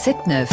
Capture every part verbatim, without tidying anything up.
sept neuf.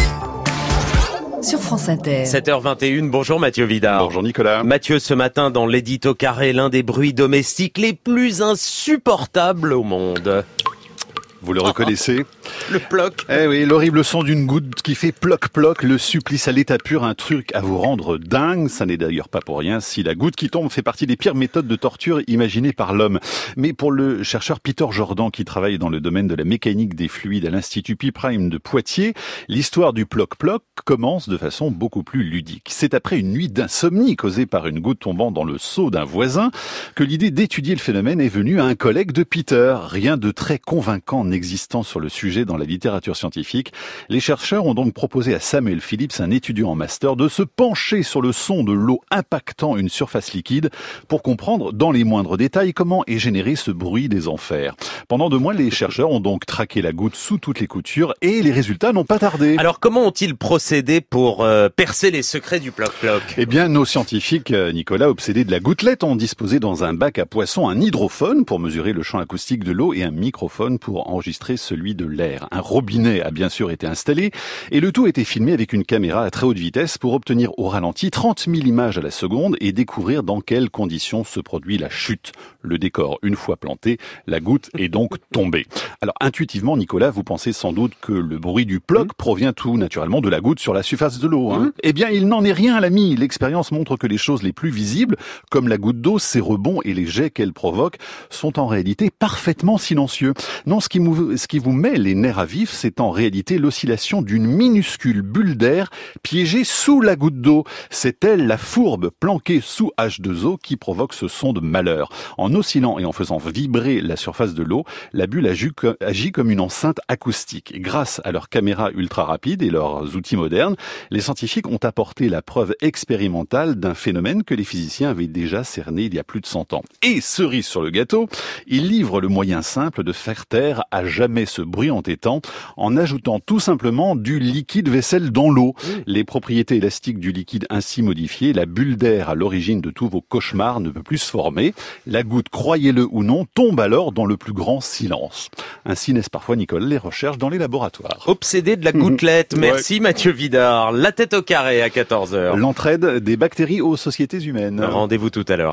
Sur France Inter. sept heures vingt et une, bonjour Mathieu Vidard. Bonjour Nicolas. Mathieu, ce matin dans l'édito carré, l'un des bruits domestiques les plus insupportables au monde. Vous le reconnaissez ? Le ploc. Eh oui, l'horrible son d'une goutte qui fait ploc-ploc, le supplice à l'état pur, un truc à vous rendre dingue. Ça n'est d'ailleurs pas pour rien si la goutte qui tombe fait partie des pires méthodes de torture imaginées par l'homme. Mais pour le chercheur Peter Jordan, qui travaille dans le domaine de la mécanique des fluides à l'Institut Pi Prime de Poitiers, l'histoire du ploc-ploc commence de façon beaucoup plus ludique. C'est après une nuit d'insomnie causée par une goutte tombant dans le seau d'un voisin que l'idée d'étudier le phénomène est venue à un collègue de Peter. Rien de très convaincant n'existant sur le sujet dans la littérature scientifique, les chercheurs ont donc proposé à Samuel Phillips, un étudiant en master, de se pencher sur le son de l'eau impactant une surface liquide pour comprendre dans les moindres détails comment est généré ce bruit des enfers. Pendant deux mois, les chercheurs ont donc traqué la goutte sous toutes les coutures et les résultats n'ont pas tardé. Alors comment ont-ils procédé pour euh, percer les secrets du ploc-ploc ? Eh bien, nos scientifiques, Nicolas, obsédés de la gouttelette, ont disposé dans un bac à poissons un hydrophone pour mesurer le champ acoustique de l'eau et un microphone pour enregistrer celui de l'air. Un robinet a bien sûr été installé et le tout a été filmé avec une caméra à très haute vitesse pour obtenir au ralenti trente mille images à la seconde et découvrir dans quelles conditions se produit la chute. Le décor, une fois planté, la goutte est donc tombée. Alors intuitivement, Nicolas, vous pensez sans doute que le bruit du ploc provient tout naturellement de la goutte sur la surface de l'eau. Hein. Eh bien, il n'en est rien, l'ami. L'expérience montre que les choses les plus visibles, comme la goutte d'eau, ses rebonds et les jets qu'elle provoque, sont en réalité parfaitement silencieux. Non, ce qui, mou- ce qui vous met les nerfs à vif, c'est en réalité l'oscillation d'une minuscule bulle d'air piégée sous la goutte d'eau. C'est elle, la fourbe planquée sous H deux O, qui provoque ce son de malheur. En oscillant et en faisant vibrer la surface de l'eau, la bulle agit comme une enceinte acoustique. Et grâce à leurs caméras ultra rapides et leurs outils modernes, les scientifiques ont apporté la preuve expérimentale d'un phénomène que les physiciens avaient déjà cerné il y a plus de cent ans. Et cerise sur le gâteau, ils livrent le moyen simple de faire taire à jamais ce bruit entêtant en ajoutant tout simplement du liquide vaisselle dans l'eau. Les propriétés élastiques du liquide ainsi modifiées, la bulle d'air à l'origine de tous vos cauchemars ne peut plus se former. La goutte, croyez-le ou non, tombe alors dans le plus grand silence. Ainsi naissent parfois, Nicole, les recherches dans les laboratoires. Obsédé de la gouttelette, merci ouais. Mathieu Vidard. La tête au carré à quatorze heures. L'entraide des bactéries aux sociétés humaines. Rendez-vous tout à l'heure.